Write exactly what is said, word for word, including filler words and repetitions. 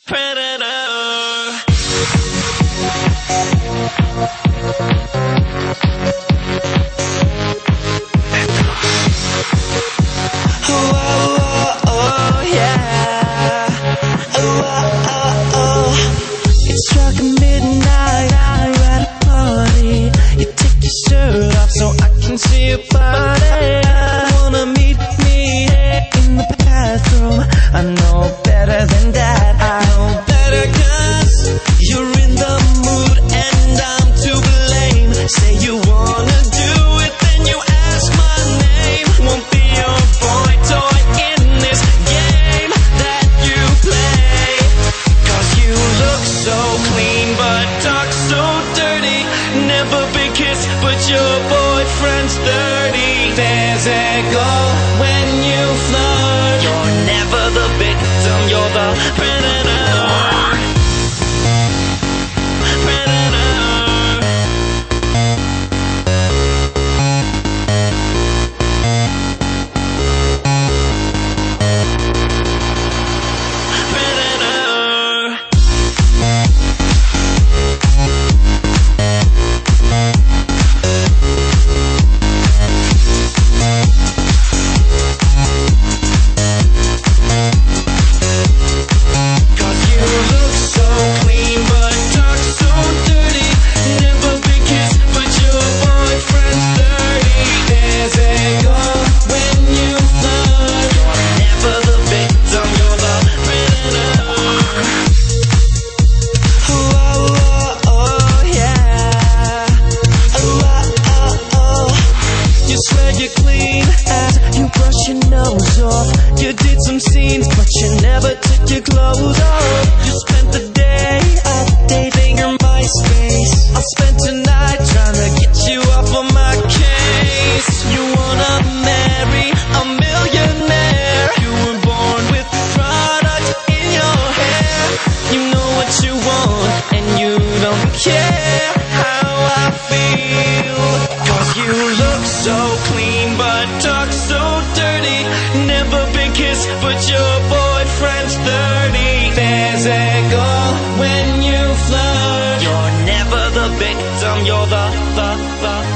predator. Oh, oh, oh, yeah. Oh, oh, oh. It struck midnight, we're at a party. You take your shirt off so I can see your body. Wanna meet me in the bathroom? I know better than that. I know better 'cause you're in the mood and I'm to blame. Say you wanna do it, then you ask my name. Won't be your boy toy in this game that you play. 'Cause you look so clean but talk so dirty. Never been kissed but your boyfriend's dirty. There's ego when you flirt. You're never the victim, you're the predator. You did some scenes, but you never took your clothes off. You spent the day updating your MySpace. I'll spend tonight trying to get you off of my case. You wanna marry a millionaire. You were born with product in your hair. You know what you want and you don't care how I feel. 'Cause you look so clean but talk so dirty. Never been kissed but your boyfriend's dirty. There's ego when you flirt. You're never the victim, you're the, the, the